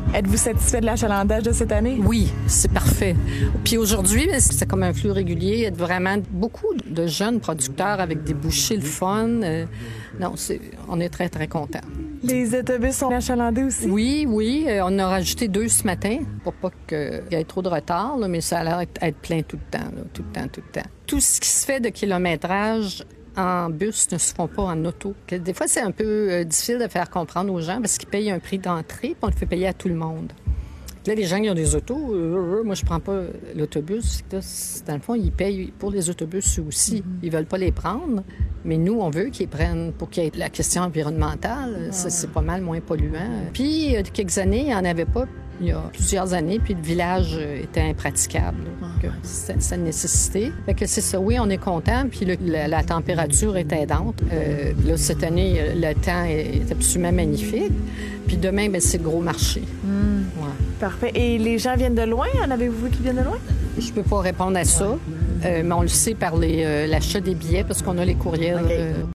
Êtes-vous satisfait de l'achalandage de cette année? Oui, c'est parfait. Puis aujourd'hui, c'est comme un flux régulier. Il y a vraiment beaucoup de jeunes producteurs avec des bouchées le fun. Non, on est très, très contents. Les autobus sont achalandés aussi? Oui. On en a rajouté 2 ce matin pour pas qu'il y ait trop de retard, là, mais ça a l'air d'être plein tout le temps, là, tout le temps. Tout ce qui se fait de kilométrage en bus ne se font pas en auto. Des fois, c'est un peu difficile de faire comprendre aux gens parce qu'ils payent un prix d'entrée puis on le fait payer à tout le monde. Là, les gens qui ont des autos, moi, je prends pas l'autobus. Là, dans le fond, ils payent pour les autobus aussi. Ils veulent pas les prendre, mais nous, on veut qu'ils prennent pour qu'il y ait la question environnementale. C'est pas mal moins polluant. Puis, il y a quelques années, il n'y en avait pas. Il y a plusieurs années, puis le village était impraticable. C'est une nécessité. Fait que c'est ça. Oui, on est content, puis la température est aidante. Là, cette année, le temps est absolument magnifique. Puis demain, bien, c'est le gros marché. Ouais. Parfait. Et les gens viennent de loin? En avez-vous vu qui viennent de loin? Je peux pas répondre à ça, mais on le sait par l'achat des billets parce qu'on a les courriels.